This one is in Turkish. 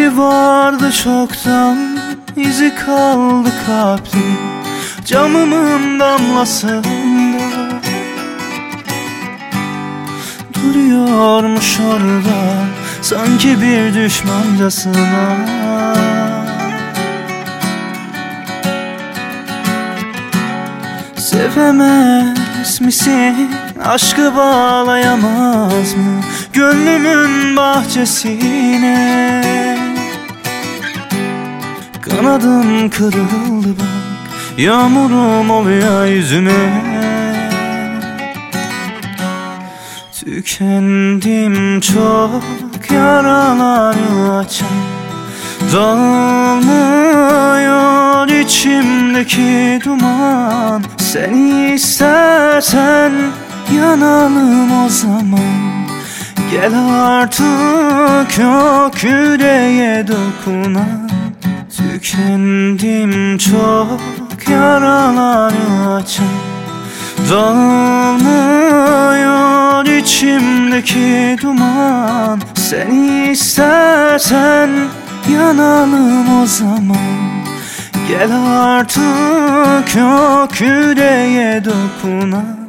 Biri vardı çoktan, izi kaldı kalpte, camımın damlasında duruyormuş orada, sanki bir düşmancasına. Sevemez misin? Aşkı bağlayamaz mı gönlümün bahçesine? Kanadım kırıldı bak, yağmurum oluyor yüzüme. Tükendim çok, yaraları açan, dağılmıyor içimdeki duman. Sen istersen yanalım o zaman, gel artık yok yüreğe dokunan. Tükendim çok, yaraları açan, dağılmıyor içimdeki duman. Sen istersen yanalım o zaman, gel artık yok yüreğe dokunan.